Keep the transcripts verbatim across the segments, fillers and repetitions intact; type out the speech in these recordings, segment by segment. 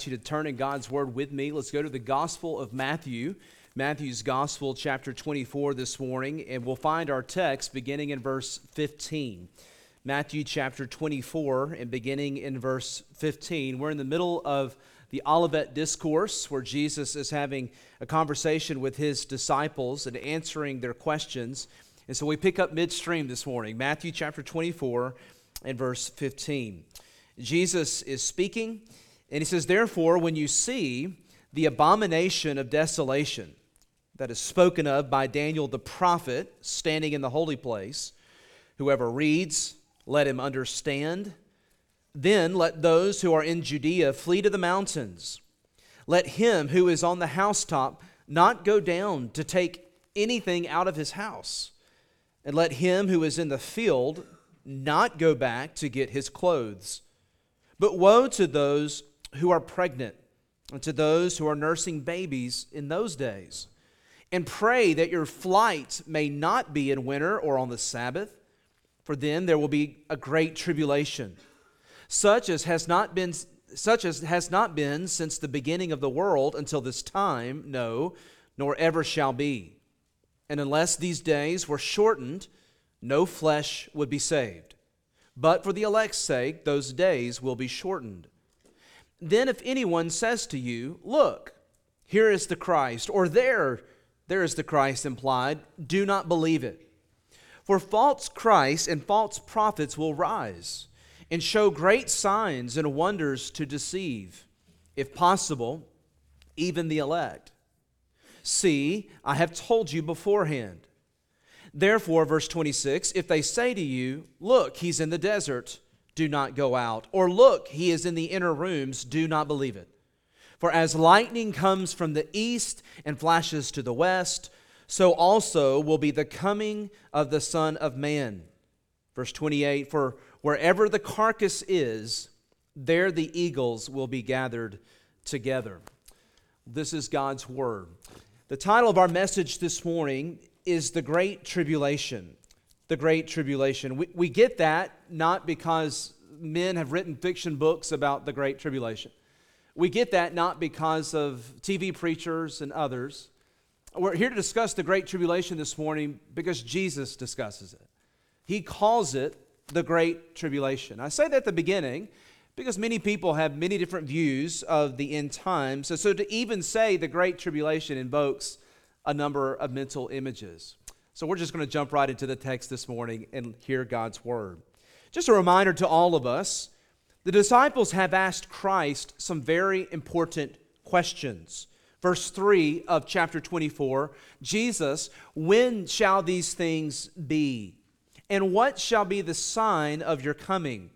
invite you to turn in God's Word with me. Let's go to the Gospel of Matthew, Matthew's Gospel, chapter twenty-four this morning, and we'll find our text beginning in verse fifteen. Matthew chapter twenty-four and beginning in verse fifteen. We're in the middle of the Olivet Discourse, where Jesus is having a conversation with his disciples and answering their questions. And so we pick up midstream this morning, Matthew chapter twenty-four and verse fifteen. Jesus is speaking, and he says, "Therefore, when you see the abomination of desolation that is spoken of by Daniel the prophet standing in the holy place, whoever reads, let him understand. Then let those who are in Judea flee to the mountains. Let him who is on the housetop not go down to take anything out of his house. And let him who is in the field not go back to get his clothes. But woe to those who are pregnant and to those who are nursing babies in those days. And pray that your flight may not be in winter or on the Sabbath, for then there will be a great tribulation, such as has not been such as has not been since the beginning of the world until this time, no, nor ever shall be. And unless these days were shortened, no flesh would be saved. But for the elect's sake, those days will be shortened. Then if anyone says to you, 'Look, here is the Christ,' or 'There, there is the Christ,' implied, do not believe it. For false Christs and false prophets will rise and show great signs and wonders to deceive, if possible, even the elect. See, I have told you beforehand. Therefore," verse twenty-six, "if they say to you, 'Look, he's in the desert,' do not go out. Or 'Look, he is in the inner rooms,' do not believe it. For as lightning comes from the east and flashes to the west, so also will be the coming of the Son of Man." Verse twenty-eight, "For wherever the carcass is, there the eagles will be gathered together." This is God's Word. The title of our message this morning is The Great Tribulation. The Great Tribulation. We, we get that not because men have written fiction books about the Great Tribulation. We get that not because of T V preachers and others. We're here to discuss the Great Tribulation this morning because Jesus discusses it. He calls it the Great Tribulation. I say that at the beginning because many people have many different views of the end times. And so to even say the Great Tribulation invokes a number of mental images. So we're just going to jump right into the text this morning and hear God's Word. Just a reminder to all of us, the disciples have asked Christ some very important questions. Verse three of chapter twenty-four, "Jesus, when shall these things be? And what shall be the sign of your coming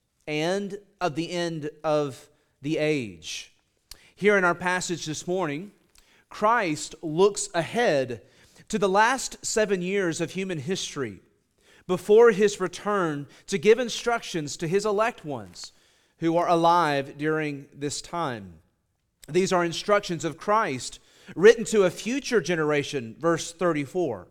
and of the end of the age?" Here in our passage this morning, Christ looks ahead to the last seven years of human history before his return to give instructions to his elect ones who are alive during this time. These are instructions of Christ written to a future generation, verse thirty-four,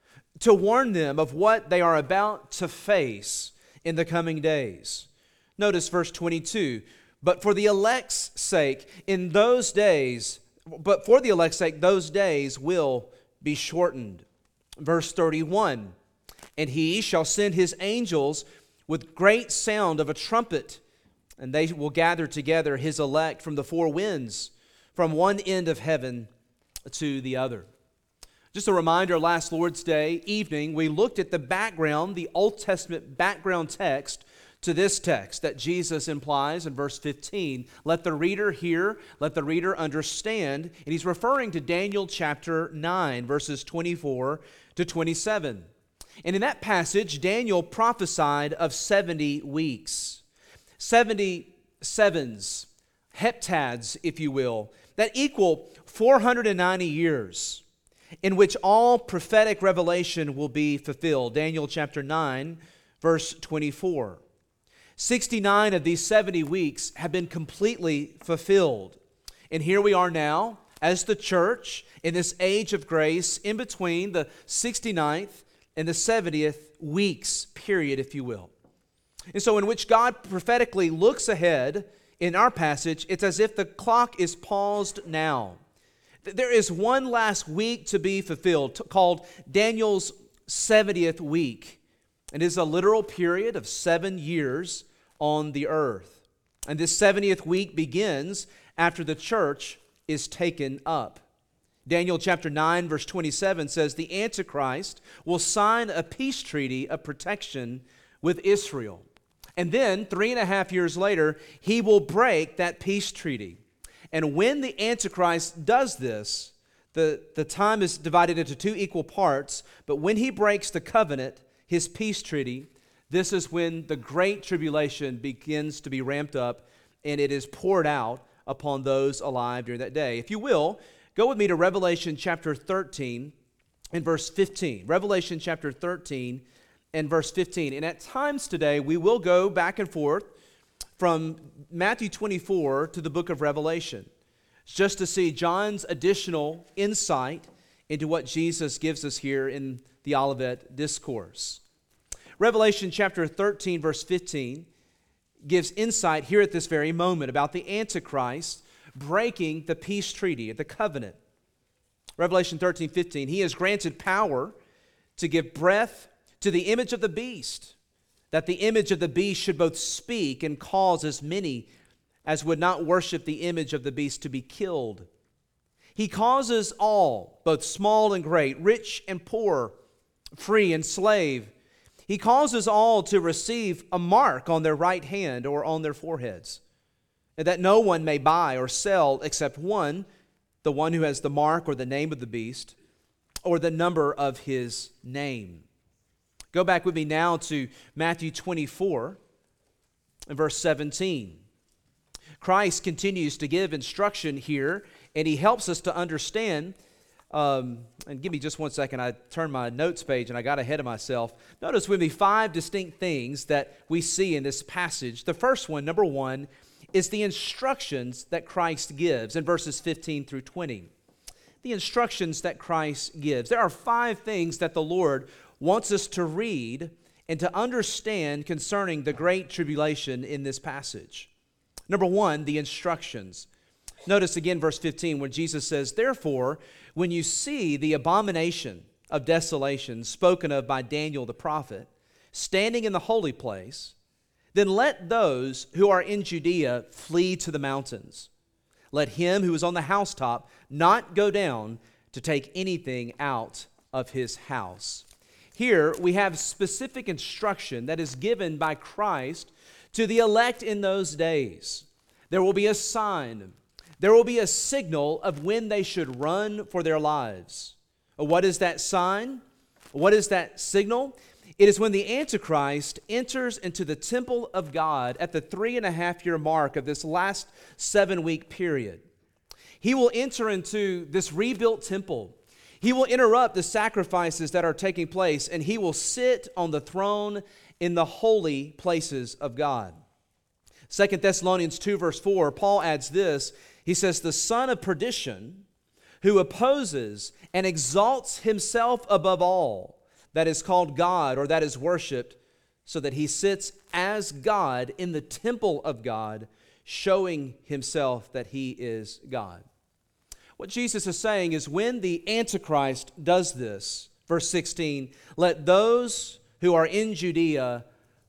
to warn them of what they are about to face in the coming days. Notice verse twenty-two, "But for the elect's sake, in those days, but for the elect's sake, those days will be shortened." Verse thirty-one, "And he shall send his angels with great sound of a trumpet, and they will gather together his elect from the four winds, from one end of heaven to the other." Just a reminder, last Lord's Day evening, we looked at the background, the Old Testament background text to this text that Jesus implies in verse fifteen. Let the reader hear, let the reader understand. And he's referring to Daniel chapter nine, verses twenty-four to twenty-seven. And in that passage, Daniel prophesied of seventy weeks. seventy sevens, heptads, if you will, that equal four hundred ninety years in which all prophetic revelation will be fulfilled. Daniel chapter nine, verse twenty-four. sixty-nine of these seventy weeks have been completely fulfilled. And here we are now as the church in this age of grace in between the sixty-ninth and the seventieth weeks period, if you will. And so in which God prophetically looks ahead in our passage, it's as if the clock is paused now. There is one last week to be fulfilled, t- called Daniel's seventieth week. It is a literal period of seven years on the earth. And this seventieth week begins after the church is taken up. Daniel chapter nine, verse twenty-seven says, the Antichrist will sign a peace treaty of protection with Israel. And then, three and a half years later, he will break that peace treaty. And when the Antichrist does this, the, the time is divided into two equal parts, but when he breaks the covenant, his peace treaty, this is when the great tribulation begins to be ramped up, and it is poured out upon those alive during that day. If you will, go with me to Revelation chapter thirteen and verse fifteen. Revelation chapter thirteen and verse fifteen. And at times today, we will go back and forth from Matthew twenty-four to the book of Revelation, just to see John's additional insight into what Jesus gives us here in the Olivet Discourse. Revelation chapter thirteen, verse fifteen, gives insight here at this very moment about the Antichrist breaking the peace treaty, the covenant. Revelation thirteen, fifteen, he has granted power to give breath to the image of the beast, that the image of the beast should both speak and cause as many as would not worship the image of the beast to be killed. He causes all, both small and great, rich and poor, free and slave. He causes all to receive a mark on their right hand or on their foreheads, and that no one may buy or sell except one, the one who has the mark or the name of the beast, or the number of his name. Go back with me now to Matthew twenty-four and verse seventeen. Christ continues to give instruction here, and he helps us to understand. Um, and give me just one second. I turned my notes page and I got ahead of myself. Notice with me five distinct things that we see in this passage. The first one, number one, is the instructions that Christ gives in verses fifteen through twenty. The instructions that Christ gives. There are five things that the Lord wants us to read and to understand concerning the great tribulation in this passage. Number one, the instructions. Notice again verse fifteen when Jesus says, therefore, when you see the abomination of desolation spoken of by Daniel the prophet standing in the holy place, then let those who are in Judea flee to the mountains. Let him who is on the housetop not go down to take anything out of his house. Here we have specific instruction that is given by Christ to the elect in those days. There will be a sign. There will be a signal of when they should run for their lives. What is that sign? What is that signal? It is when the Antichrist enters into the temple of God at the three and a half year mark of this last seven week period. He will enter into this rebuilt temple. He will interrupt the sacrifices that are taking place, and he will sit on the throne in the holy places of God. Second Thessalonians two verse four, Paul adds this. He says, the son of perdition, who opposes and exalts himself above all that is called God or that is worshipped, so that he sits as God in the temple of God, showing himself that he is God. What Jesus is saying is when the Antichrist does this, verse sixteen, let those who are in Judea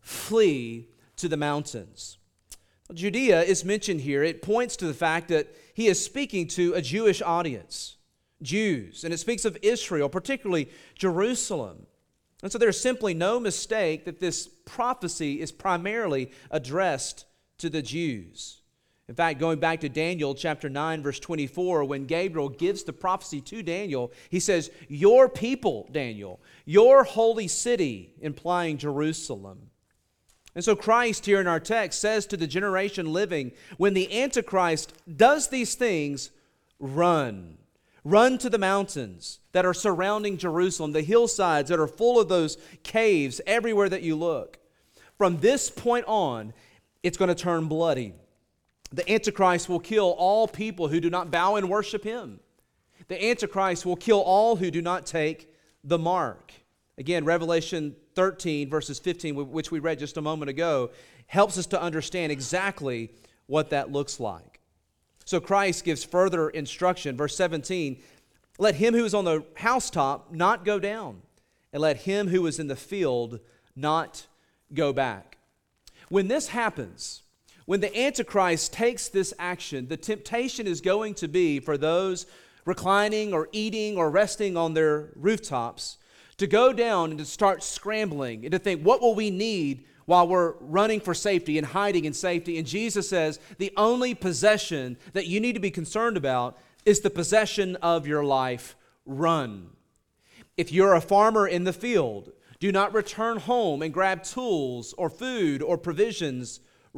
flee to the mountains. Judea is mentioned here. It points to the fact that he is speaking to a Jewish audience, Jews, and it speaks of Israel, particularly Jerusalem. And so there's simply no mistake that this prophecy is primarily addressed to the Jews. In fact, going back to Daniel chapter nine, verse twenty-four, when Gabriel gives the prophecy to Daniel, he says, your people, Daniel, your holy city, implying Jerusalem. And so Christ here in our text says to the generation living, when the Antichrist does these things, run. Run to the mountains that are surrounding Jerusalem, the hillsides that are full of those caves everywhere that you look. From this point on, it's going to turn bloody. The Antichrist will kill all people who do not bow and worship him. The Antichrist will kill all who do not take the mark. Again, Revelation thirteen, verses fifteen, which we read just a moment ago, helps us to understand exactly what that looks like. So Christ gives further instruction. Verse seventeen, let him who is on the housetop not go down, and let him who is in the field not go back. When this happens, when the Antichrist takes this action, the temptation is going to be for those reclining or eating or resting on their rooftops to go down and to start scrambling and to think, what will we need while we're running for safety and hiding in safety? And Jesus says the only possession that you need to be concerned about is the possession of your life. Run. If you're a farmer in the field, do not return home and grab tools or food or provisions.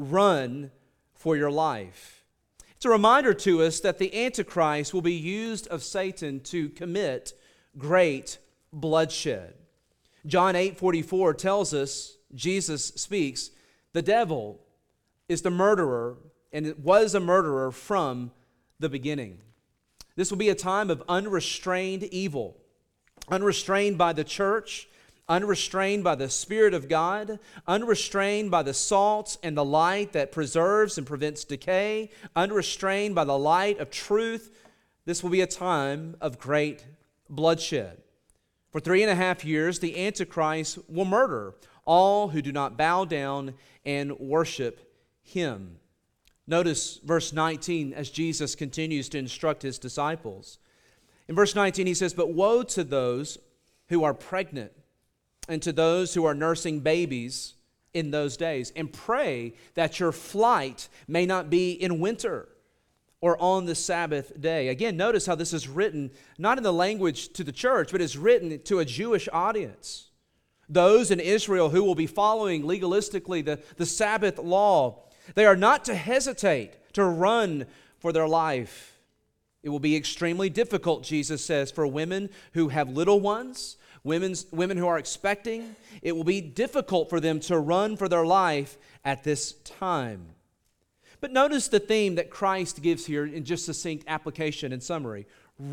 Run for your life. It's a reminder to us that the Antichrist will be used of Satan to commit great bloodshed. John eight forty-four tells us, Jesus speaks, the devil is the murderer, and it was a murderer from the beginning. This will be a time of unrestrained evil, unrestrained by the church, unrestrained by the Spirit of God, unrestrained by the salt and the light that preserves and prevents decay, unrestrained by the light of truth. This will be a time of great bloodshed. For three and a half years, the Antichrist will murder all who do not bow down and worship him. Notice verse nineteen as Jesus continues to instruct his disciples. In verse nineteen, he says, but woe to those who are pregnant and to those who are nursing babies in those days. And pray that your flight may not be in winter or on the Sabbath day. Again, notice how this is written, not in the language to the church, but it's written to a Jewish audience. Those in Israel who will be following legalistically the, the Sabbath law, they are not to hesitate to run for their life. It will be extremely difficult, Jesus says, for women who have little ones, women's, women who are expecting. It will be difficult for them to run for their life at this time. But notice the theme that Christ gives here in just succinct application and summary.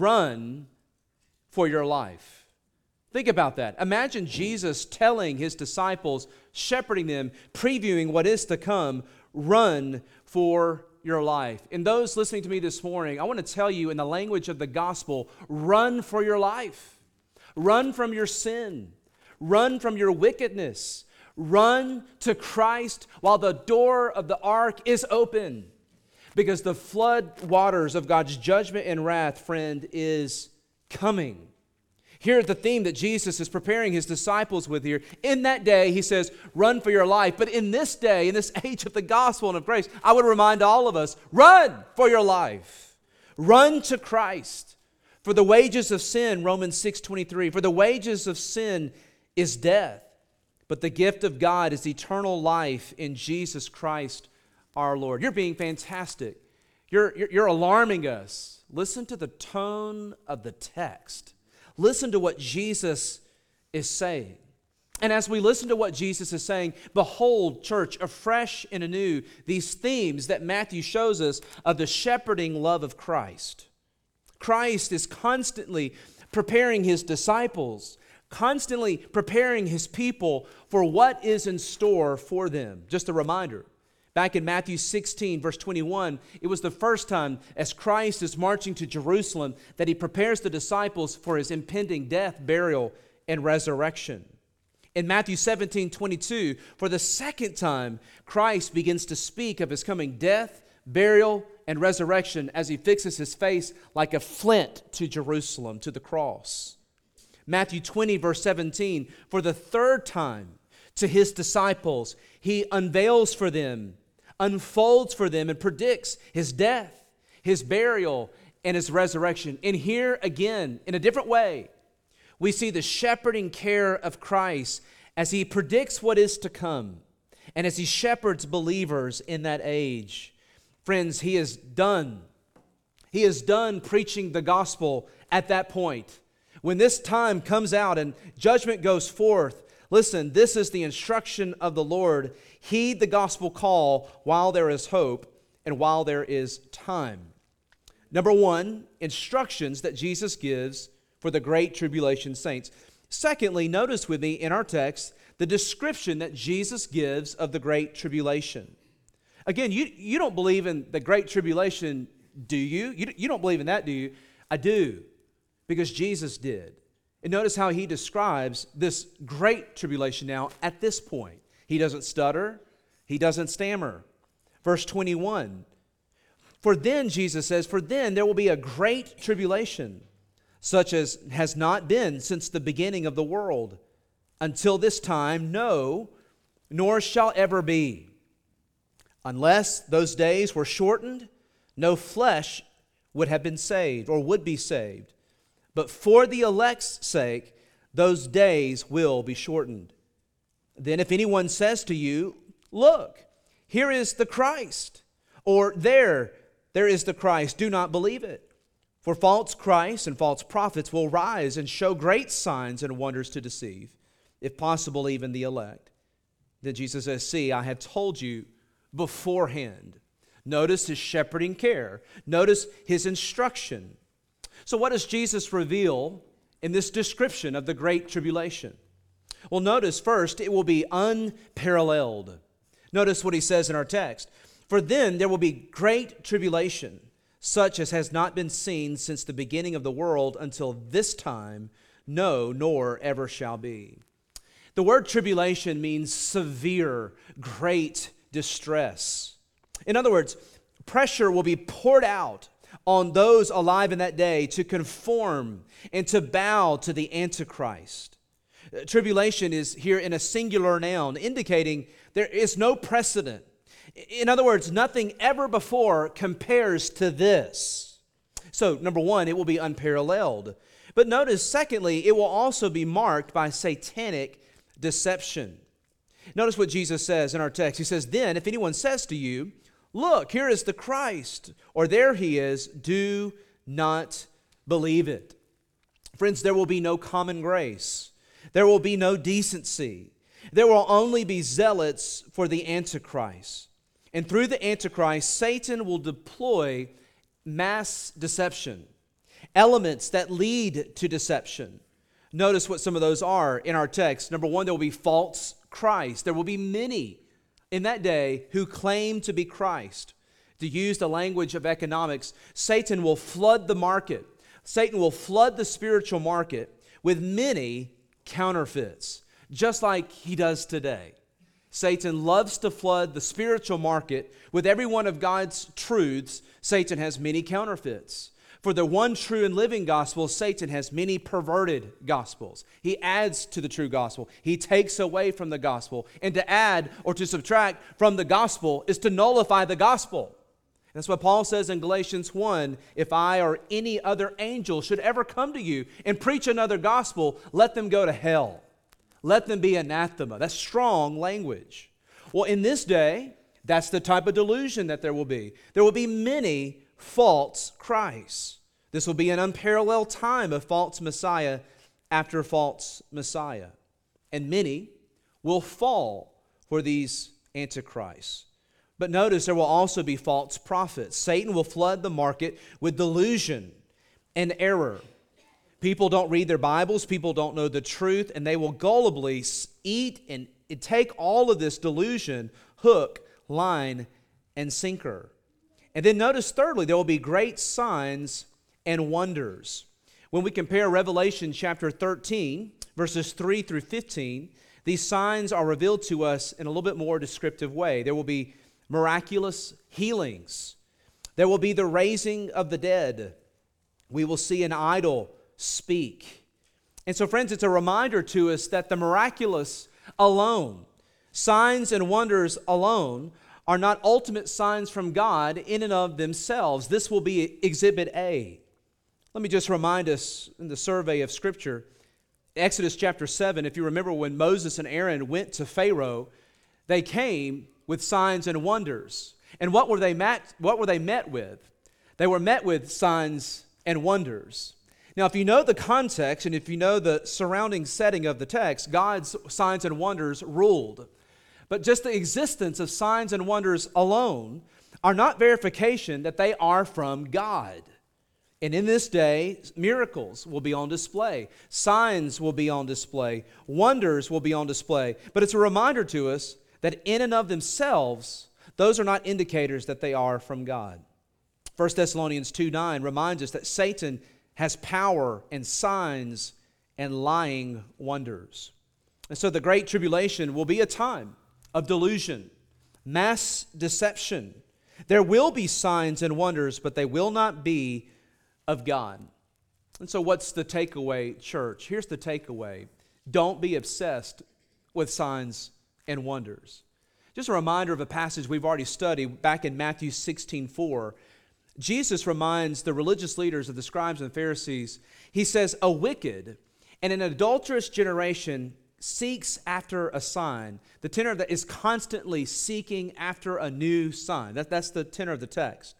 Run for your life. Think about that. Imagine Jesus telling his disciples, shepherding them, previewing what is to come. Run for your life. And those listening to me this morning, I want to tell you in the language of the gospel, run for your life. Run from your sin. Run from your wickedness. Run to Christ while the door of the ark is open. Because the flood waters of God's judgment and wrath, friend, is coming. Here's the theme that Jesus is preparing his disciples with here. In that day, he says, run for your life. But in this day, in this age of the gospel and of grace, I would remind all of us, run for your life. Run to Christ. For the wages of sin, Romans six twenty-three, for the wages of sin is death. But the gift of God is eternal life in Jesus Christ our Lord. You're being fantastic. You're, you're, you're alarming us. Listen to the tone of the text. Listen to what Jesus is saying. And as we listen to what Jesus is saying, behold, church, afresh and anew, these themes that Matthew shows us of the shepherding love of Christ. Christ is constantly preparing his disciples, constantly preparing his people for what is in store for them. Just a reminder, back in Matthew sixteen, verse twenty-one, it was the first time as Christ is marching to Jerusalem that he prepares the disciples for his impending death, burial, and resurrection. In Matthew seventeen, twenty-two, for the second time, Christ begins to speak of his coming death, burial, and resurrection as he fixes his face like a flint to Jerusalem, to the cross. Matthew twenty, verse seventeen, for the third time to his disciples, he unveils for them, unfolds for them, and predicts his death, his burial, and his resurrection. And here again, in a different way, we see the shepherding care of Christ as he predicts what is to come and as he shepherds believers in that age. Friends, he is done. He is done preaching the gospel at that point. When this time comes out and judgment goes forth, listen, this is the instruction of the Lord. Heed the gospel call while there is hope and while there is time. Number one, instructions that Jesus gives for the great tribulation saints. Secondly, notice with me in our text the description that Jesus gives of the great tribulation. Again, you, you don't believe in the Great Tribulation, do you? you? You don't believe in that, do you? I do, because Jesus did. And notice how he describes this Great Tribulation now at this point. He doesn't stutter. He doesn't stammer. Verse twenty-one, for then, Jesus says, for then there will be a great tribulation, such as has not been since the beginning of the world, until this time, no, nor shall ever be. Unless those days were shortened, no flesh would have been saved or would be saved. But for the elect's sake, those days will be shortened. Then if anyone says to you, look, here is the Christ, or there, there is the Christ, do not believe it. For false Christs and false prophets will rise and show great signs and wonders to deceive, if possible, even the elect. Then Jesus says, see, I have told you beforehand. Notice his shepherding care. Notice his instruction. So what does Jesus reveal in this description of the Great Tribulation? Well, notice first, it will be unparalleled. Notice what he says in our text. For then there will be great tribulation, such as has not been seen since the beginning of the world until this time, no, nor ever shall be. The word tribulation means severe, great distress. In other words, pressure will be poured out on those alive in that day to conform and to bow to the Antichrist. Tribulation is here in a singular noun, indicating there is no precedent. In other words, nothing ever before compares to this. So, number one, it will be unparalleled. But notice, secondly, it will also be marked by satanic deception. Notice what Jesus says in our text. He says, then, if anyone says to you, look, here is the Christ, or there he is, do not believe it. Friends, there will be no common grace. There will be no decency. There will only be zealots for the Antichrist. And through the Antichrist, Satan will deploy mass deception, elements that lead to deception. Notice what some of those are in our text. Number one, there will be false Christ. There will be many in that day who claim to be Christ. To use the language of economics, Satan will flood the market. Satan will flood the spiritual market with many counterfeits, just like he does today. Satan loves to flood the spiritual market with every one of God's truths. Satan has many counterfeits. For the one true and living gospel, Satan has many perverted gospels. He adds to the true gospel. He takes away from the gospel. And to add or to subtract from the gospel is to nullify the gospel. That's what Paul says in Galatians one, if I or any other angel should ever come to you and preach another gospel, let them go to hell. Let them be anathema. That's strong language. Well, in this day, that's the type of delusion that there will be. There will be many false Christs. This will be an unparalleled time of false Messiah after false Messiah. And many will fall for these antichrists. But notice there will also be false prophets. Satan will flood the market with delusion and error. People don't read their Bibles, people don't know the truth, and they will gullibly eat and take all of this delusion, hook, line, and sinker. And then notice thirdly, there will be great signs and wonders. When we compare Revelation chapter thirteen, verses three through fifteen, these signs are revealed to us in a little bit more descriptive way. There will be miraculous healings. There will be the raising of the dead. We will see an idol speak. And so, friends, it's a reminder to us that the miraculous alone, signs and wonders alone, are not ultimate signs from God in and of themselves. This will be Exhibit A. Let me just remind us in the survey of Scripture, Exodus chapter seven, if you remember when Moses and Aaron went to Pharaoh, they came with signs and wonders. And what were they met, what were they met with? They were met with signs and wonders. Now, if you know the context and if you know the surrounding setting of the text, God's signs and wonders ruled. But just the existence of signs and wonders alone are not verification that they are from God. And in this day, miracles will be on display. Signs will be on display. Wonders will be on display. But it's a reminder to us that in and of themselves those are not indicators that they are from God. First Thessalonians two nine reminds us that Satan has power and signs and lying wonders. And so the Great Tribulation will be a time of delusion, mass deception. There will be signs and wonders, but they will not be of God. And so what's the takeaway, church? Here's the takeaway. Don't be obsessed with signs and wonders. Just a reminder of a passage we've already studied back in Matthew sixteen four. Jesus reminds the religious leaders of the scribes and Pharisees, he says, a wicked and an adulterous generation seeks after a sign. The tenor of that is constantly seeking after a new sign. That, that's the tenor of the text.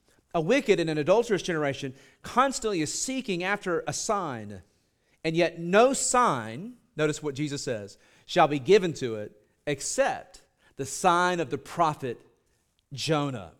A wicked and an adulterous generation constantly is seeking after a sign, and yet no sign, notice what Jesus says, shall be given to it except the sign of the prophet Jonah.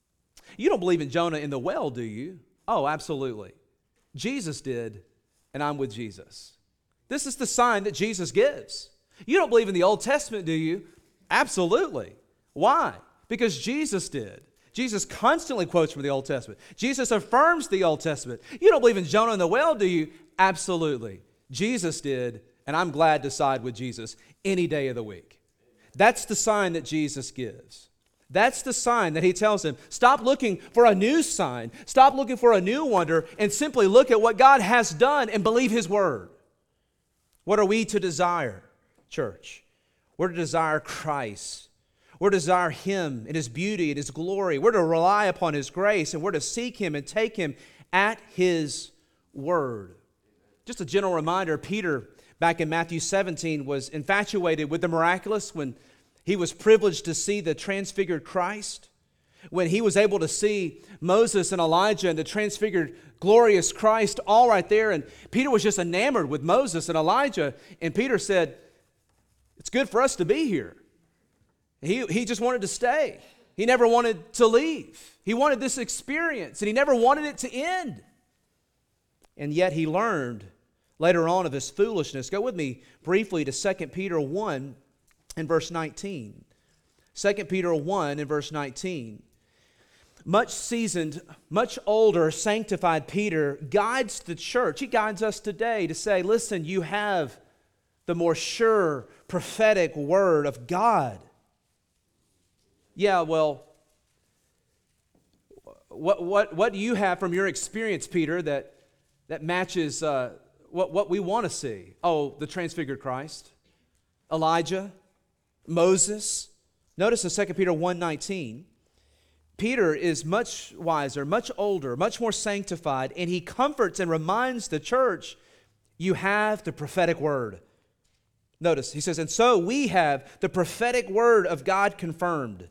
You don't believe in Jonah in the well, do you? Oh, absolutely. Jesus did, and I'm with Jesus. This is the sign that Jesus gives. You don't believe in the Old Testament, do you? Absolutely. Why? Because Jesus did. Jesus constantly quotes from the Old Testament. Jesus affirms the Old Testament. You don't believe in Jonah in the well, do you? Absolutely. Jesus did, and I'm glad to side with Jesus any day of the week. That's the sign that Jesus gives. That's the sign that he tells him. Stop looking for a new sign. Stop looking for a new wonder and simply look at what God has done and believe his word. What are we to desire, church? We're to desire Christ. We're to desire him and his beauty and his glory. We're to rely upon his grace, and we're to seek him and take him at his word. Just a general reminder, Peter, back in Matthew seventeen, was infatuated with the miraculous when he was privileged to see the transfigured Christ, when he was able to see Moses and Elijah and the transfigured glorious Christ all right there. And Peter was just enamored with Moses and Elijah. And Peter said, it's good for us to be here. He, he just wanted to stay. He never wanted to leave. He wanted this experience, and he never wanted it to end. And yet he learned later on of his foolishness. Go with me briefly to Second Peter one and verse nineteen. Second Peter one and verse nineteen. Much seasoned, much older, sanctified Peter guides the church. He guides us today to say, listen, you have the more sure prophetic word of God. Yeah, well, what what what do you have from your experience, Peter, that that matches uh, what what we want to see? Oh, the transfigured Christ, Elijah, Moses. Notice in Second Peter one nineteen, Peter is much wiser, much older, much more sanctified, and he comforts and reminds the church, you have the prophetic word. Notice, he says, and so we have the prophetic word of God confirmed,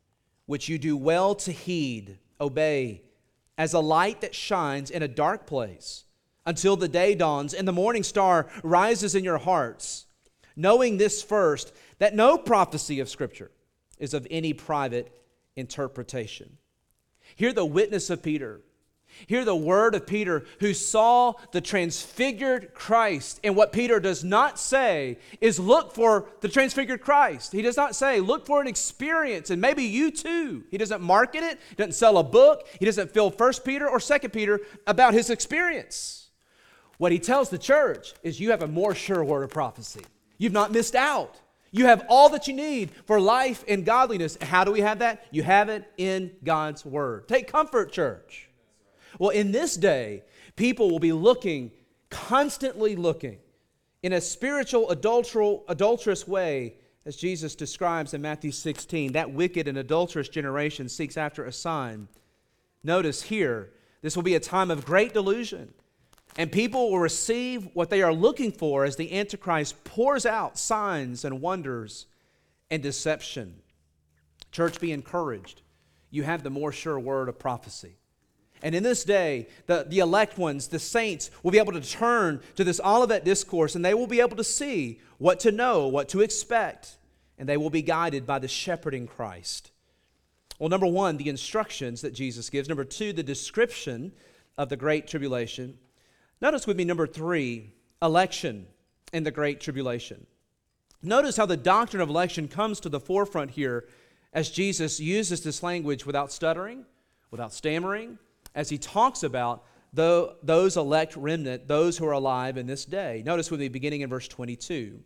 which you do well to heed, obey, as a light that shines in a dark place, until the day dawns and the morning star rises in your hearts, knowing this first, that no prophecy of Scripture is of any private interpretation. Hear the witness of Peter. Hear the word of Peter, who saw the transfigured Christ. And what Peter does not say is look for the transfigured Christ. He does not say look for an experience, and maybe you too. He doesn't market it. He doesn't sell a book. He doesn't fill First Peter or Second Peter about his experience. What he tells the church is you have a more sure word of prophecy. You've not missed out. You have all that you need for life and godliness. How do we have that? You have it in God's word. Take comfort, church. Well, in this day, people will be looking, constantly looking, in a spiritual, adulteral, adulterous way, as Jesus describes in Matthew sixteen. That wicked and adulterous generation seeks after a sign. Notice here, this will be a time of great delusion, and people will receive what they are looking for as the Antichrist pours out signs and wonders and deception. Church, be encouraged. You have the more sure word of prophecy. And in this day, the, the elect ones, the saints, will be able to turn to this Olivet Discourse, and they will be able to see what to know, what to expect, and they will be guided by the shepherding Christ. Well, number one, the instructions that Jesus gives. Number two, the description of the Great Tribulation. Notice with me, number three, election in the Great Tribulation. Notice how the doctrine of election comes to the forefront here as Jesus uses this language without stuttering, without stammering, as he talks about the, those elect remnant, those who are alive in this day. Notice with me beginning in verse twenty-two.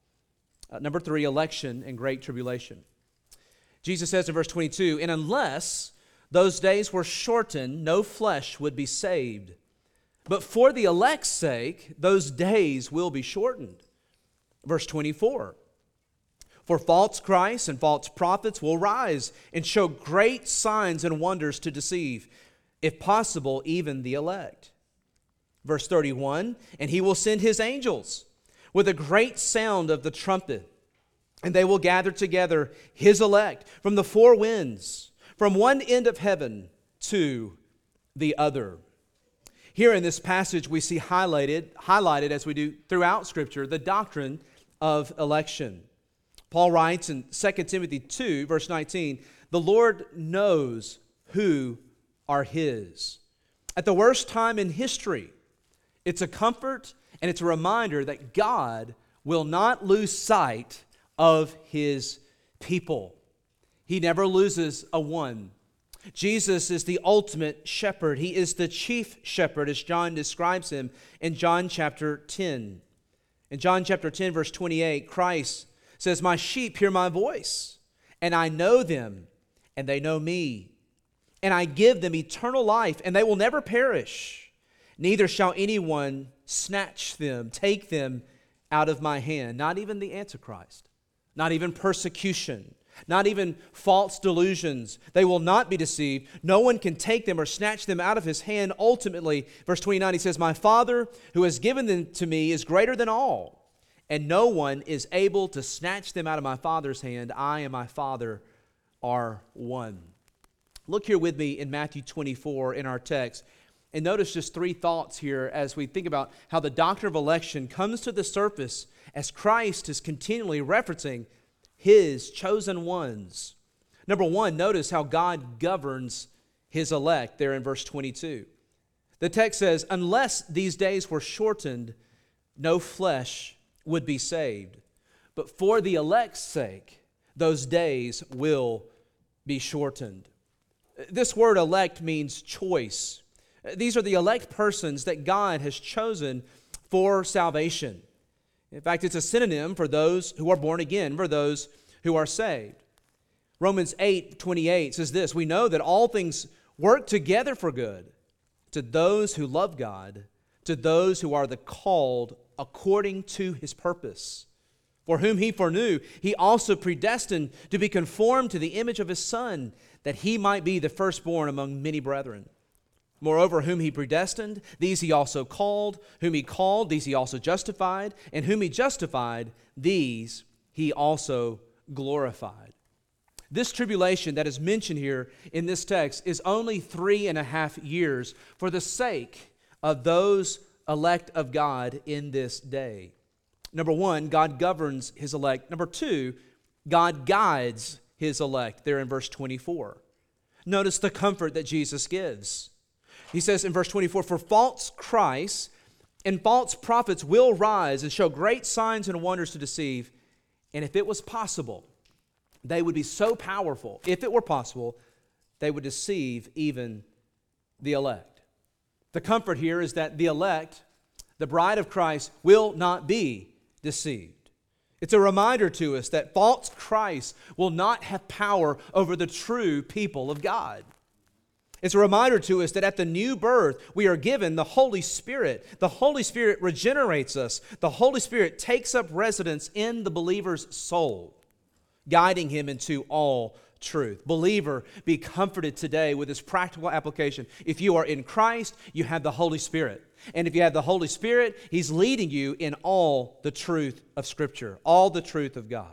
Uh, number three, election and great tribulation. Jesus says in verse twenty-two, and unless those days were shortened, no flesh would be saved. But for the elect's sake, those days will be shortened. Verse twenty-four, for false Christs and false prophets will rise and show great signs and wonders to deceive, if possible, even the elect. Verse thirty-one, and he will send his angels with a great sound of the trumpet, and they will gather together his elect from the four winds, from one end of heaven to the other. Here in this passage we see highlighted, highlighted as we do throughout Scripture, the doctrine of election. Paul writes in Second Timothy two, verse nineteen, the Lord knows who are his. At the worst time in history, it's a comfort and it's a reminder that God will not lose sight of his people. He never loses a one. Jesus is the ultimate shepherd. He is the chief shepherd, as John describes him in John chapter ten. In John chapter ten, verse twenty-eight, Christ says, my sheep hear my voice, and I know them, and they know me. And I give them eternal life, and they will never perish. Neither shall anyone snatch them, take them out of my hand. Not even the Antichrist, not even persecution, not even false delusions. They will not be deceived. No one can take them or snatch them out of his hand. Ultimately, verse twenty-nine, he says, my Father who has given them to me is greater than all, and no one is able to snatch them out of my Father's hand. I and my Father are one. Look here with me in Matthew twenty-four in our text, and notice just three thoughts here as we think about how the doctrine of election comes to the surface as Christ is continually referencing his chosen ones. Number one, notice how God governs his elect there in verse twenty-two. The text says, unless these days were shortened, no flesh would be saved. But for the elect's sake, those days will be shortened. This word elect means choice. These are the elect persons that God has chosen for salvation. In fact, it's a synonym for those who are born again, for those who are saved. Romans eight twenty-eight says this, we know that all things work together for good to those who love God, to those who are the called according to his purpose. For whom he foreknew, he also predestined to be conformed to the image of his Son, that he might be the firstborn among many brethren. Moreover, whom he predestined, these he also called. Whom he called, these he also justified. And whom he justified, these he also glorified. This tribulation that is mentioned here in this text is only three and a half years for the sake of those elect of God in this day. Number one, God governs his elect. Number two, God guides his elect there in verse twenty-four. Notice the comfort that Jesus gives. He says in verse twenty-four, for false Christs and false prophets will rise and show great signs and wonders to deceive. And if it was possible, they would be so powerful, if it were possible, they would deceive even the elect. The comfort here is that the elect, the bride of Christ, will not be deceived. It's a reminder to us that false Christ will not have power over the true people of God. It's a reminder to us that at the new birth, we are given the Holy Spirit. The Holy Spirit regenerates us. The Holy Spirit takes up residence in the believer's soul, guiding him into all truth. Believer, be comforted today with this practical application. If you are in Christ, you have the Holy Spirit. And if you have the Holy Spirit, he's leading you in all the truth of Scripture, all the truth of God.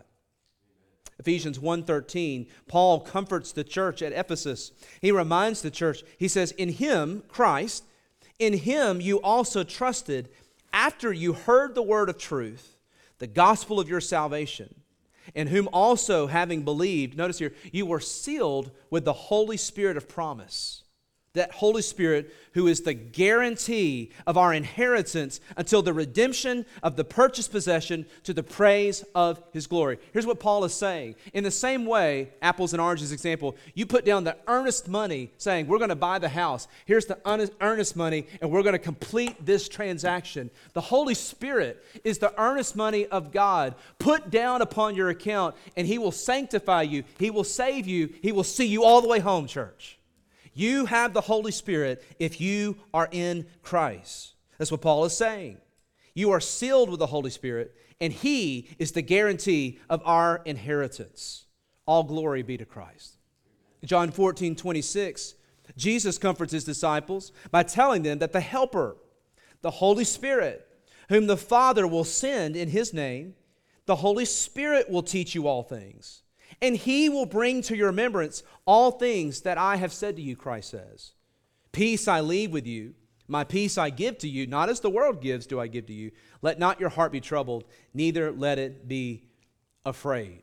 Ephesians one thirteen, Paul comforts the church at Ephesus. He reminds the church, he says, in him, Christ, in him you also trusted after you heard the word of truth, the gospel of your salvation, in whom also having believed, notice here, you were sealed with the Holy Spirit of promise, that Holy Spirit who is the guarantee of our inheritance until the redemption of the purchased possession to the praise of His glory. Here's what Paul is saying. In the same way, apples and oranges example, you put down the earnest money saying, we're going to buy the house. Here's the earnest money, and we're going to complete this transaction. The Holy Spirit is the earnest money of God put down upon your account, and He will sanctify you. He will save you. He will see you all the way home, church. You have the Holy Spirit if you are in Christ. That's what Paul is saying. You are sealed with the Holy Spirit, and He is the guarantee of our inheritance. All glory be to Christ. John fourteen twenty-six, Jesus comforts His disciples by telling them that the Helper, the Holy Spirit, whom the Father will send in His name, the Holy Spirit will teach you all things. And He will bring to your remembrance all things that I have said to you, Christ says. Peace I leave with you, my peace I give to you, not as the world gives do I give to you. Let not your heart be troubled, neither let it be afraid.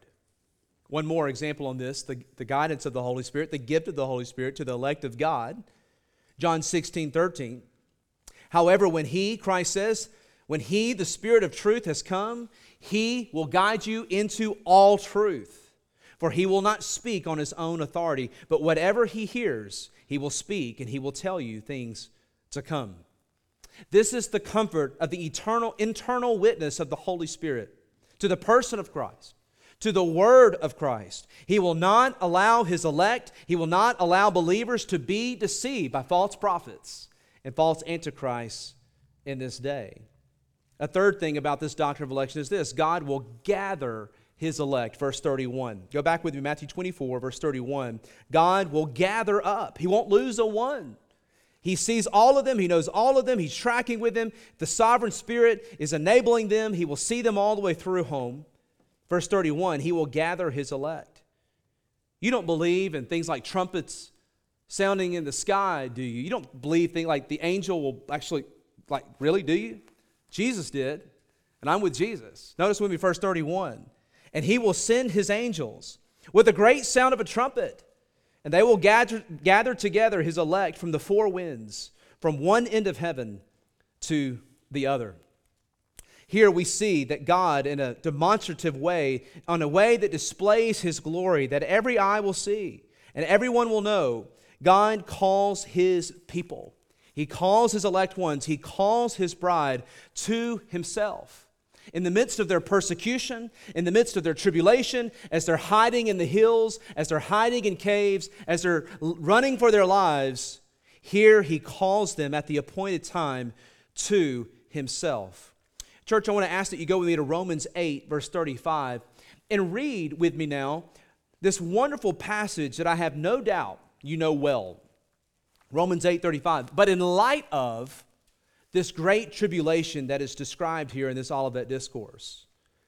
One more example on this, the, the guidance of the Holy Spirit, the gift of the Holy Spirit to the elect of God. John sixteen thirteen. However, when He, Christ says, when He, the Spirit of truth, has come, He will guide you into all truth. For He will not speak on His own authority, but whatever He hears, He will speak, and He will tell you things to come. This is the comfort of the eternal, internal witness of the Holy Spirit to the person of Christ, to the Word of Christ. He will not allow His elect, He will not allow believers to be deceived by false prophets and false antichrists in this day. A third thing about this doctrine of election is this: God will gather His elect. Verse thirty-one. Go back with me, Matthew twenty-four, verse thirty-one. God will gather up. He won't lose a one. He sees all of them. He knows all of them. He's tracking with them. The sovereign Spirit is enabling them. He will see them all the way through home. Verse thirty-one, He will gather His elect. You don't believe in things like trumpets sounding in the sky, do you? You don't believe things like the angel will actually, like, really, do you? Jesus did, and I'm with Jesus. Notice with me, verse thirty-one. And He will send His angels with a great sound of a trumpet, and they will gather, gather together His elect from the four winds, from one end of heaven to the other. Here we see that God, in a demonstrative way, on a way that displays His glory, that every eye will see and everyone will know, God calls His people. He calls His elect ones. He calls His bride to Himself. In the midst of their persecution, in the midst of their tribulation, as they're hiding in the hills, as they're hiding in caves, as they're running for their lives, here He calls them at the appointed time to Himself. Church, I want to ask that you go with me to Romans eight, verse thirty-five, and read with me now this wonderful passage that I have no doubt you know well. Romans eight, thirty-five. But in light of this great tribulation that is described here in this Olivet Discourse,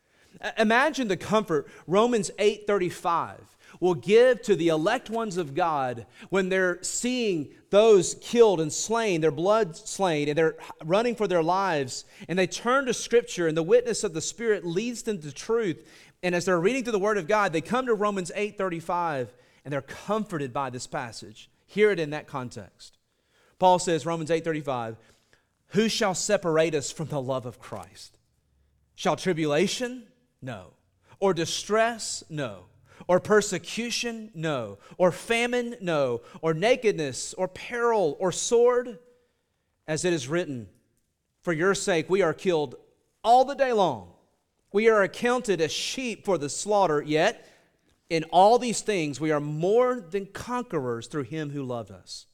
imagine the comfort Romans eight thirty-five will give to the elect ones of God when they're seeing those killed and slain, their blood slain, and they're running for their lives, and they turn to Scripture, and the witness of the Spirit leads them to truth. And as they're reading through the Word of God, they come to Romans eight thirty-five, and they're comforted by this passage. Hear it in that context. Paul says, Romans eight thirty-five, who shall separate us from the love of Christ? Shall tribulation? No. Or distress? No. Or persecution? No. Or famine? No. Or nakedness? Or peril? Or sword? As it is written, for your sake we are killed all the day long. We are accounted as sheep for the slaughter, yet in all these things we are more than conquerors through Him who loved us.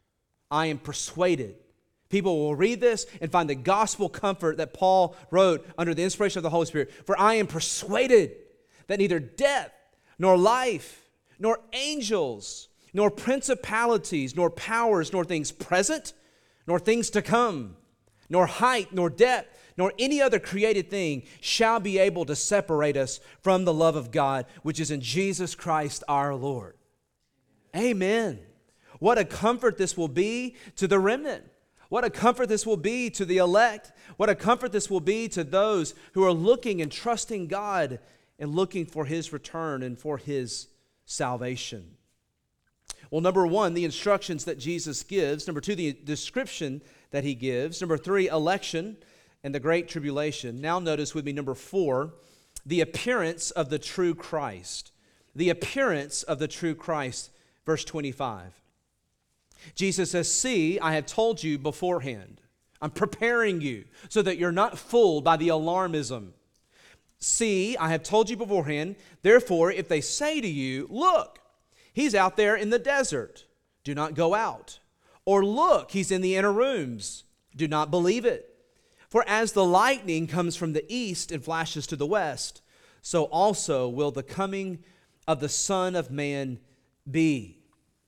I am persuaded. People will read this and find the gospel comfort that Paul wrote under the inspiration of the Holy Spirit. For I am persuaded that neither death, nor life, nor angels, nor principalities, nor powers, nor things present, nor things to come, nor height, nor depth, nor any other created thing shall be able to separate us from the love of God, which is in Jesus Christ our Lord. Amen. What a comfort this will be to the remnant. What a comfort this will be to the elect. What a comfort this will be to those who are looking and trusting God and looking for His return and for His salvation. Well, number one, the instructions that Jesus gives. Number two, the description that he gives. Number three, election and the great tribulation. Now notice with me number four, the appearance of the true Christ. The appearance of the true Christ, verse twenty-five. Jesus says, see, I have told you beforehand. I'm preparing you so that you're not fooled by the alarmism. See, I have told you beforehand. Therefore, if they say to you, look, he's out there in the desert, do not go out. Or look, he's in the inner rooms, do not believe it. For as the lightning comes from the east and flashes to the west, so also will the coming of the Son of Man be.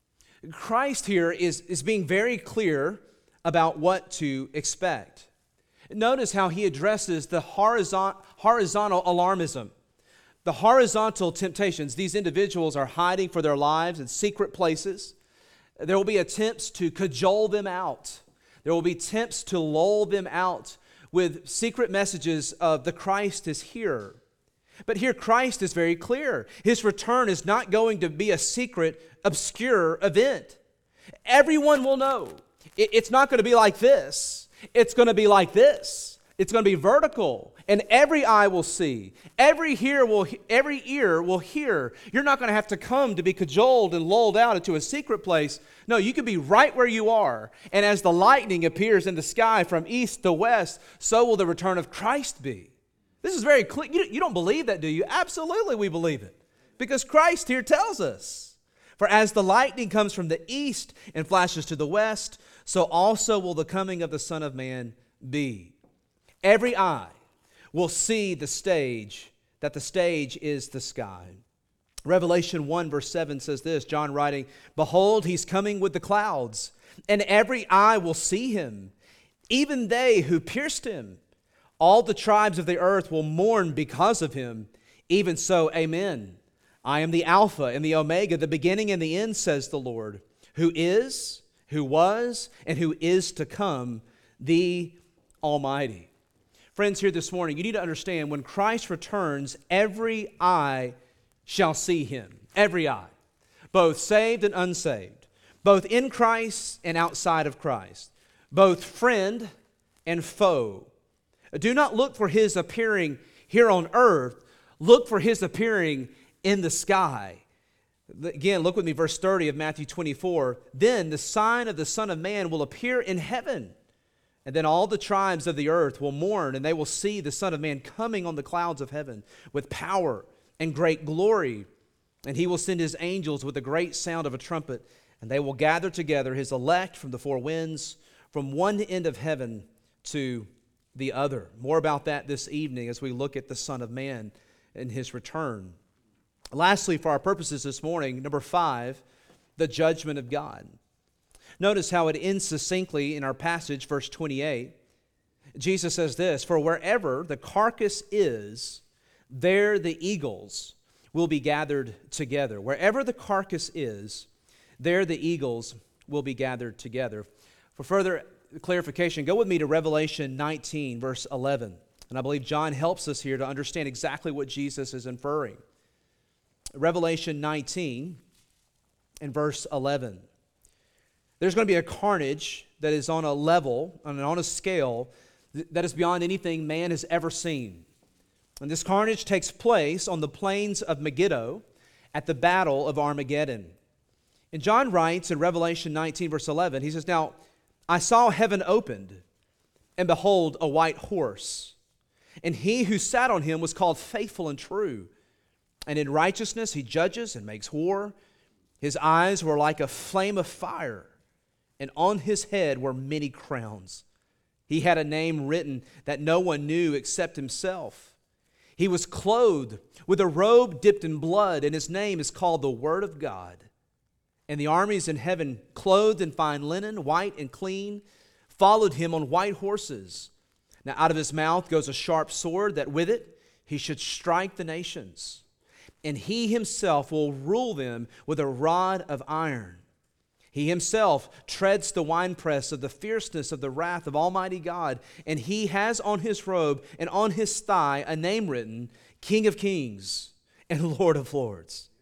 Christ here is, is being very clear about what to expect. Notice how he addresses the horizontal, horizontal alarmism. The horizontal temptations. These individuals are hiding for their lives in secret places. There will be attempts to cajole them out. There will be attempts to lull them out with secret messages of the Christ is here. But here Christ is very clear. His return is not going to be a secret, obscure event. Everyone will know. It's not going to be like this. It's going to be like this. It's going to be vertical, and every eye will see. Every ear will, every ear will hear. You're not going to have to come to be cajoled and lulled out into a secret place. No, you can be right where you are. And as the lightning appears in the sky from east to west, so will the return of Christ be. This is very clear. You, you don't believe that, do you? Absolutely we believe it. Because Christ here tells us. For as the lightning comes from the east and flashes to the west, so also will the coming of the Son of Man be. Every eye will see the stage, that the stage is the sky. Revelation one verse seven says this, John writing, behold, he's coming with the clouds, and every eye will see him, even they who pierced him. All the tribes of the earth will mourn because of him. Even so, amen. I am the Alpha and the Omega, the beginning and the end, says the Lord, who is, who was, and who is to come, the Almighty. Friends, here this morning, you need to understand when Christ returns, every eye shall see him. Every eye. Both saved and unsaved. Both in Christ and outside of Christ. Both friend and foe. Do not look for his appearing here on earth. Look for his appearing in the sky. Again, look with me, verse thirty of Matthew twenty-four. Then the sign of the Son of Man will appear in heaven. And then all the tribes of the earth will mourn, and they will see the Son of Man coming on the clouds of heaven with power and great glory. And he will send his angels with a great sound of a trumpet, and they will gather together his elect from the four winds, from one end of heaven to the other. More about that this evening as we look at the Son of Man and his return. Lastly, for our purposes this morning, number five, the judgment of God. Notice how it ends succinctly in our passage, verse twenty-eight. Jesus says this, for wherever the carcass is, there the eagles will be gathered together. Wherever the carcass is, there the eagles will be gathered together. For further clarification, go with me to Revelation nineteen, verse eleven. And I believe John helps us here to understand exactly what Jesus is inferring. Revelation nineteen and verse eleven. There's going to be a carnage that is on a level, and on a scale, that is beyond anything man has ever seen. And this carnage takes place on the plains of Megiddo at the battle of Armageddon. And John writes in Revelation nineteen, verse eleven, he says, now, I saw heaven opened, and behold, a white horse. And he who sat on him was called Faithful and True. And in righteousness he judges and makes war. His eyes were like a flame of fire, and on his head were many crowns. He had a name written that no one knew except himself. He was clothed with a robe dipped in blood, and his name is called the Word of God. And the armies in heaven, clothed in fine linen, white and clean, followed him on white horses. Now out of his mouth goes a sharp sword, that with it he should strike the nations. And he himself will rule them with a rod of iron. He himself treads the winepress of the fierceness of the wrath of Almighty God. And he has on his robe and on his thigh a name written, King of Kings and Lord of Lords.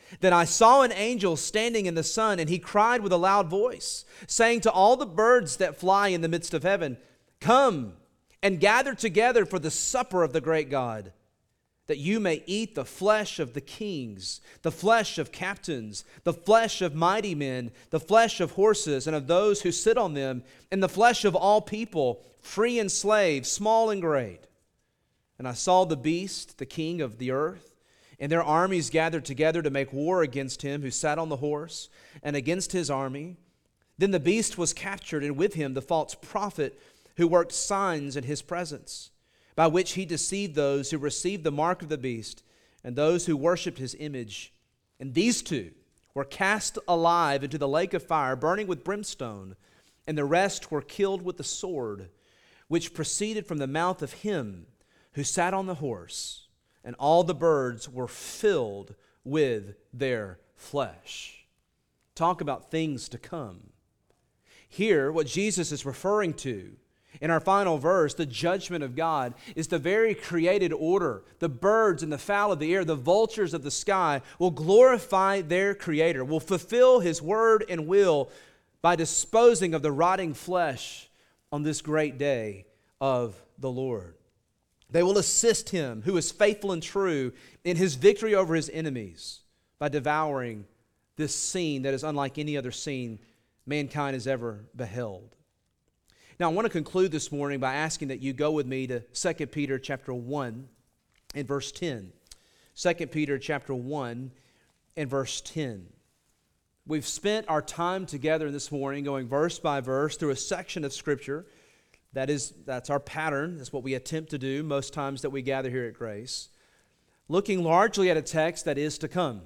Then I saw an angel standing in the sun, and he cried with a loud voice, saying to all the birds that fly in the midst of heaven, Come and gather together for the supper of the great God, that you may eat the flesh of the kings, the flesh of captains, the flesh of mighty men, the flesh of horses and of those who sit on them, and the flesh of all people, free and slave, small and great. And I saw the beast, the king of the earth, and their armies gathered together to make war against him who sat on the horse and against his army. Then the beast was captured, and with him the false prophet who worked signs in his presence, by which he deceived those who received the mark of the beast and those who worshipped his image. And these two were cast alive into the lake of fire, burning with brimstone, and the rest were killed with the sword, which proceeded from the mouth of him who sat on the horse, and all the birds were filled with their flesh. Talk about things to come. Here, what Jesus is referring to in our final verse, the judgment of God, is the very created order. The birds and the fowl of the air, the vultures of the sky will glorify their Creator, will fulfill His word and will by disposing of the rotting flesh on this great day of the Lord. They will assist Him, who is faithful and true, in His victory over His enemies by devouring this scene that is unlike any other scene mankind has ever beheld. Now, I want to conclude this morning by asking that you go with me to Second Peter chapter one and verse ten. Second Peter chapter one and verse ten. We've spent our time together this morning going verse by verse through a section of Scripture. That is, that's our pattern. That's what we attempt to do most times that we gather here at Grace. Looking largely at a text that is to come,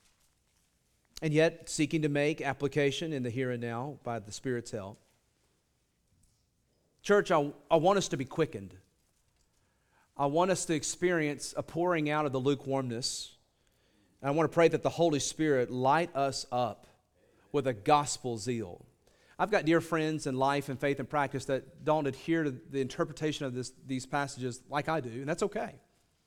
and yet seeking to make application in the here and now by the Spirit's help. Church, I, I want us to be quickened. I want us to experience a pouring out of the lukewarmness. And I want to pray that the Holy Spirit light us up with a gospel zeal. I've got dear friends in life and faith and practice that don't adhere to the interpretation of this, these passages like I do, and that's okay.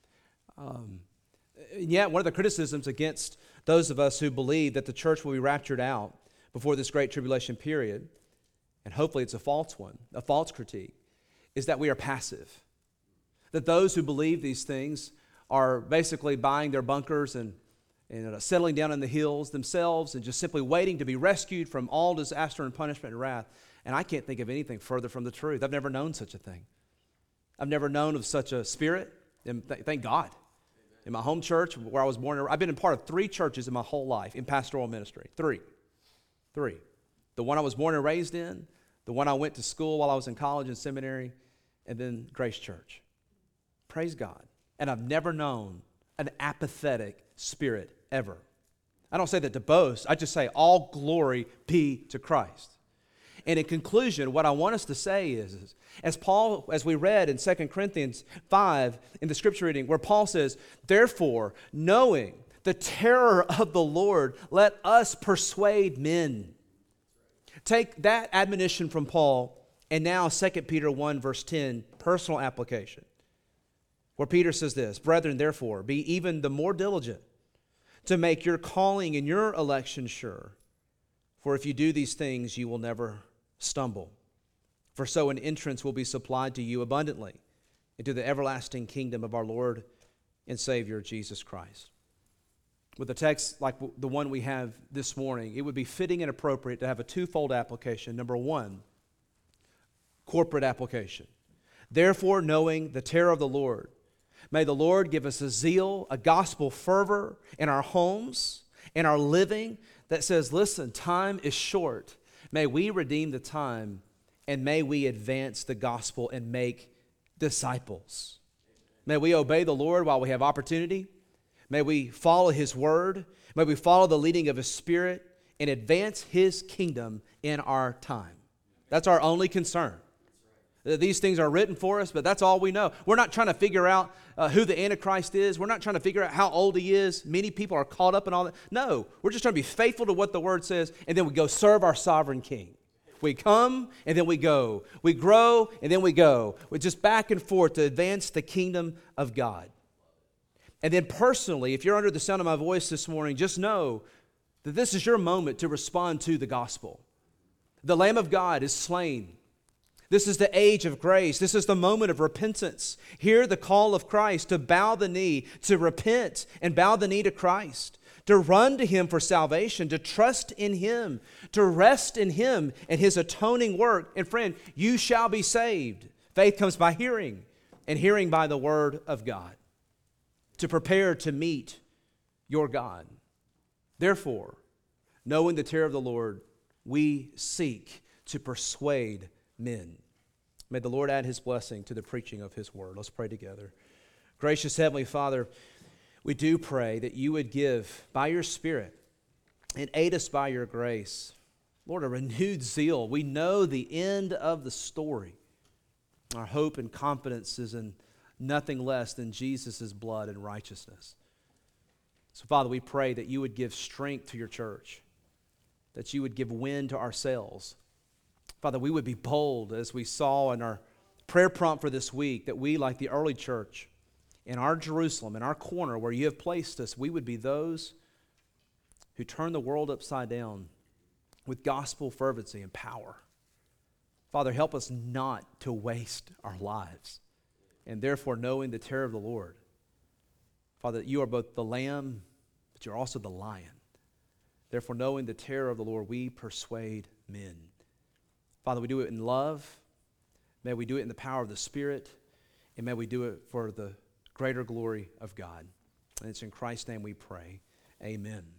Um, and yet, one of the criticisms against those of us who believe that the church will be raptured out before this great tribulation period, and hopefully it's a false one, a false critique, is that we are passive. That those who believe these things are basically buying their bunkers and, and uh, settling down in the hills themselves and just simply waiting to be rescued from all disaster and punishment and wrath. And I can't think of anything further from the truth. I've never known such a thing. I've never known of such a spirit, and th- thank God. In my home church where I was born, I've been a part of three churches in my whole life in pastoral ministry. Three. Three. The one I was born and raised in, the one I went to school while I was in college and seminary, and then Grace Church. Praise God. And I've never known an apathetic spirit ever. I don't say that to boast. I just say all glory be to Christ. And in conclusion, what I want us to say is, is as Paul, as we read in Second Corinthians five in the scripture reading, where Paul says, therefore, knowing the terror of the Lord, let us persuade men. Take that admonition from Paul, and now Second Peter one, verse ten, personal application, where Peter says this, brethren, therefore, be even the more diligent to make your calling and your election sure. For if you do these things, you will never stumble. For so an entrance will be supplied to you abundantly into the everlasting kingdom of our Lord and Savior, Jesus Christ. With a text like the one we have this morning, it would be fitting and appropriate to have a twofold application. Number one, corporate application. Therefore, knowing the terror of the Lord, may the Lord give us a zeal, a gospel fervor in our homes, in our living that says, listen, time is short. May we redeem the time, and may we advance the gospel and make disciples. May we obey the Lord while we have opportunity. May we follow His word. May we follow the leading of His Spirit and advance His kingdom in our time. That's our only concern. These things are written for us, but that's all we know. We're not trying to figure out uh, who the Antichrist is. We're not trying to figure out how old he is. Many people are caught up in all that. No, we're just trying to be faithful to what the Word says, and then we go serve our sovereign King. We come, and then we go. We grow, and then we go. We're just back and forth to advance the kingdom of God. And then personally, if you're under the sound of my voice this morning, just know that this is your moment to respond to the gospel. The Lamb of God is slain. This is the age of grace. This is the moment of repentance. Hear the call of Christ to bow the knee, to repent and bow the knee to Christ, to run to Him for salvation, to trust in Him, to rest in Him and His atoning work. And friend, you shall be saved. Faith comes by hearing, and hearing by the Word of God. To prepare to meet your God. Therefore, knowing the terror of the Lord, we seek to persuade men. May the Lord add His blessing to the preaching of His word. Let's pray together. Gracious Heavenly Father, we do pray that you would give by your Spirit and aid us by your grace, Lord, a renewed zeal. We know the end of the story. Our hope and confidence is in nothing less than Jesus' blood and righteousness. So, Father, we pray that you would give strength to your church, that you would give wind to our sails. Father, we would be bold, as we saw in our prayer prompt for this week, that we, like the early church, in our Jerusalem, in our corner where you have placed us, we would be those who turn the world upside down with gospel fervency and power. Father, help us not to waste our lives, and therefore knowing the terror of the Lord. Father, you are both the Lamb, but you're also the Lion. Therefore, knowing the terror of the Lord, we persuade men. Father, we do it in love. May we do it in the power of the Spirit. And may we do it for the greater glory of God. And it's in Christ's name we pray. Amen.